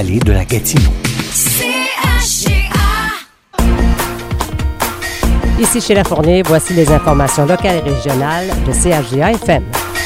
salée de la Gatineau. Ici Sheila Fournier, voici les informations locales et régionales de CHGA-FM.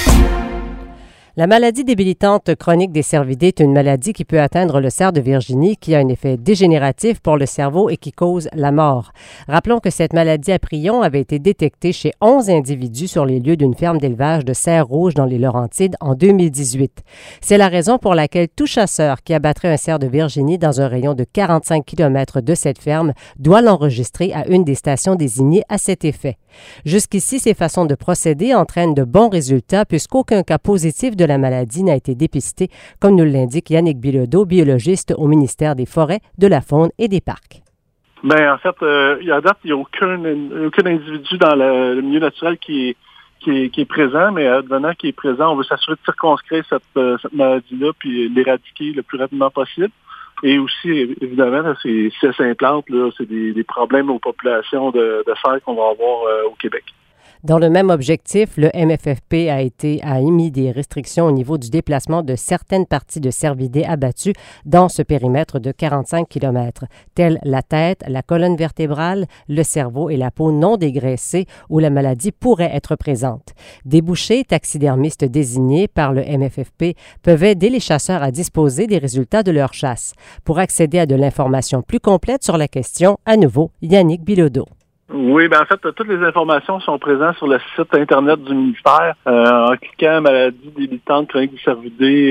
La maladie débilitante chronique des cervidés est une maladie qui peut atteindre le cerf de Virginie, qui a un effet dégénératif pour le cerveau et qui cause la mort. Rappelons que cette maladie à prions avait été détectée chez 11 individus sur les lieux d'une ferme d'élevage de cerfs rouges dans les Laurentides en 2018. C'est la raison pour laquelle tout chasseur qui abattrait un cerf de Virginie dans un rayon de 45 km de cette ferme doit l'enregistrer à une des stations désignées à cet effet. Jusqu'ici, ces façons de procéder entraînent de bons résultats puisqu'aucun cas positif de la maladie n'a été dépisté, comme nous l'indique Yannick Bilodeau, biologiste au ministère des Forêts, de la Faune et des Parcs. Bien, en fait, à date, il n'y a aucun individu dans le milieu naturel qui est présent, mais advenant qui est présent, on veut s'assurer de circonscrire cette maladie-là puis l'éradiquer le plus rapidement possible. Et aussi, évidemment, là, si elle s'implante, là, c'est des problèmes aux populations de cerfs qu'on va avoir au Québec. Dans le même objectif, le MFFP a émis des restrictions au niveau du déplacement de certaines parties de cervidés abattus dans ce périmètre de 45 km, telles la tête, la colonne vertébrale, le cerveau et la peau non dégraissée où la maladie pourrait être présente. Des bouchers taxidermistes désignés par le MFFP peuvent aider les chasseurs à disposer des résultats de leur chasse. Pour accéder à de l'information plus complète sur la question, à nouveau, Yannick Bilodeau. Oui, en fait, toutes les informations sont présentes sur le site Internet du ministère. En cliquant « Maladie débutante chronique du cervidé »,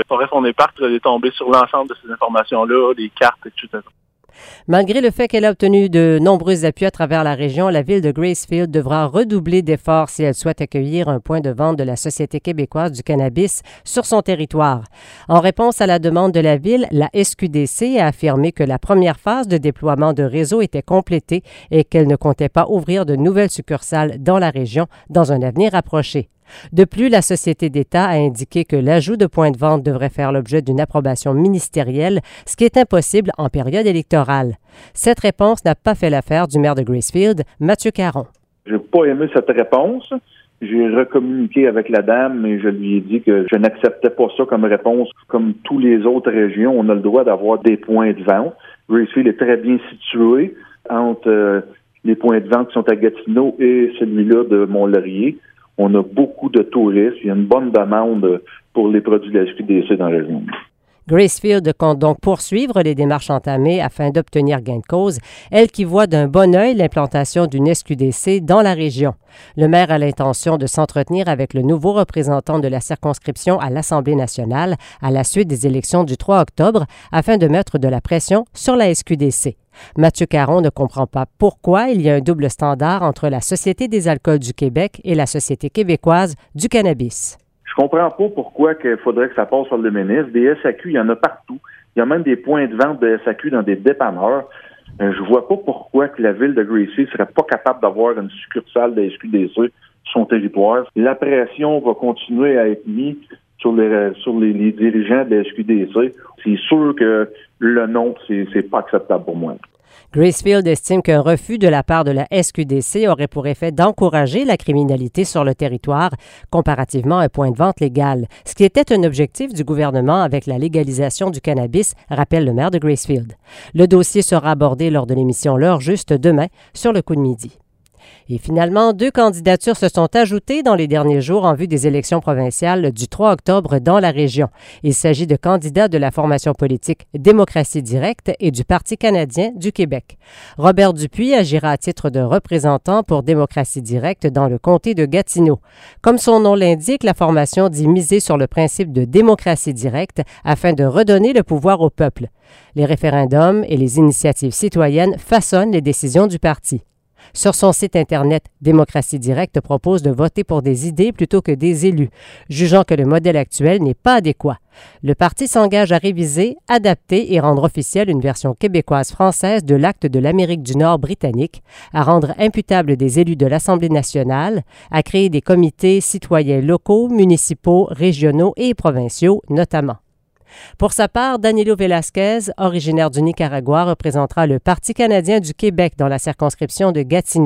Forêt Faune et Parcs, vous allez tomber sur l'ensemble de ces informations-là, les cartes, etc. Malgré le fait qu'elle a obtenu de nombreux appuis à travers la région, la ville de Gracefield devra redoubler d'efforts si elle souhaite accueillir un point de vente de la Société québécoise du cannabis sur son territoire. En réponse à la demande de la ville, la SQDC a affirmé que la première phase de déploiement de réseau était complétée et qu'elle ne comptait pas ouvrir de nouvelles succursales dans la région dans un avenir approché. De plus, la Société d'État a indiqué que l'ajout de points de vente devrait faire l'objet d'une approbation ministérielle, ce qui est impossible en période électorale. Cette réponse n'a pas fait l'affaire du maire de Gracefield, Mathieu Caron. J'ai pas aimé cette réponse. J'ai recommuniqué avec la dame et je lui ai dit que je n'acceptais pas ça comme réponse. Comme tous les autres régions, on a le droit d'avoir des points de vente. Gracefield est très bien situé entre les points de vente qui sont à Gatineau et celui-là de Mont-Laurier. On a beaucoup de touristes. Il y a une bonne demande pour les produits de la SQDC dans la région. Gracefield compte donc poursuivre les démarches entamées afin d'obtenir gain de cause, elle qui voit d'un bon œil l'implantation d'une SQDC dans la région. Le maire a l'intention de s'entretenir avec le nouveau représentant de la circonscription à l'Assemblée nationale à la suite des élections du 3 octobre afin de mettre de la pression sur la SQDC. Mathieu Caron ne comprend pas pourquoi il y a un double standard entre la Société des alcools du Québec et la Société québécoise du cannabis. Je comprends pas pourquoi il faudrait que ça passe par le ministre. Des SAQ, il y en a partout. Il y a même des points de vente de SAQ dans des dépanneurs. Je vois pas pourquoi que la ville de Gracie serait pas capable d'avoir une succursale de SQDC sur son territoire. La pression va continuer à être mise sur les dirigeants de la SQDC. C'est sûr que le nom, c'est pas acceptable pour moi. Gracefield estime qu'un refus de la part de la SQDC aurait pour effet d'encourager la criminalité sur le territoire comparativement à un point de vente légal, ce qui était un objectif du gouvernement avec la légalisation du cannabis, rappelle le maire de Gracefield. Le dossier sera abordé lors de l'émission L'heure juste demain sur le coup de midi. Et finalement, 2 candidatures se sont ajoutées dans les derniers jours en vue des élections provinciales du 3 octobre dans la région. Il s'agit de candidats de la formation politique Démocratie directe et du Parti canadien du Québec. Robert Dupuis agira à titre de représentant pour Démocratie directe dans le comté de Gatineau. Comme son nom l'indique, la formation dit miser sur le principe de démocratie directe afin de redonner le pouvoir au peuple. Les référendums et les initiatives citoyennes façonnent les décisions du parti. Sur son site Internet, Démocratie directe propose de voter pour des idées plutôt que des élus, jugeant que le modèle actuel n'est pas adéquat. Le parti s'engage à réviser, adapter et rendre officielle une version québécoise-française de l'Acte de l'Amérique du Nord britannique, à rendre imputables des élus de l'Assemblée nationale, à créer des comités citoyens locaux, municipaux, régionaux et provinciaux notamment. Pour sa part, Danilo Velasquez, originaire du Nicaragua, représentera le Parti canadien du Québec dans la circonscription de Gatineau.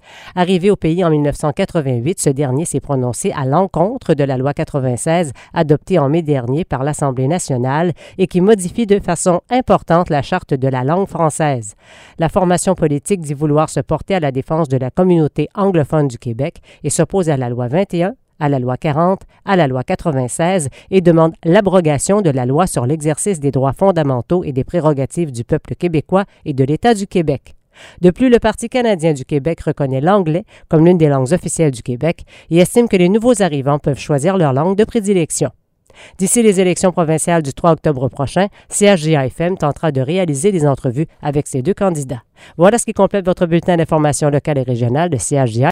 Arrivé au pays en 1988, ce dernier s'est prononcé à l'encontre de la loi 96 adoptée en mai dernier par l'Assemblée nationale et qui modifie de façon importante la charte de la langue française. La formation politique dit vouloir se porter à la défense de la communauté anglophone du Québec et s'oppose à la loi 21, à la loi 40, à la loi 96 et demande l'abrogation de la loi sur l'exercice des droits fondamentaux et des prérogatives du peuple québécois et de l'État du Québec. De plus, le Parti canadien du Québec reconnaît l'anglais comme l'une des langues officielles du Québec et estime que les nouveaux arrivants peuvent choisir leur langue de prédilection. D'ici les élections provinciales du 3 octobre prochain, CHGA-FM tentera de réaliser des entrevues avec ces deux candidats. Voilà ce qui complète votre bulletin d'information locale et régionale de CHGA.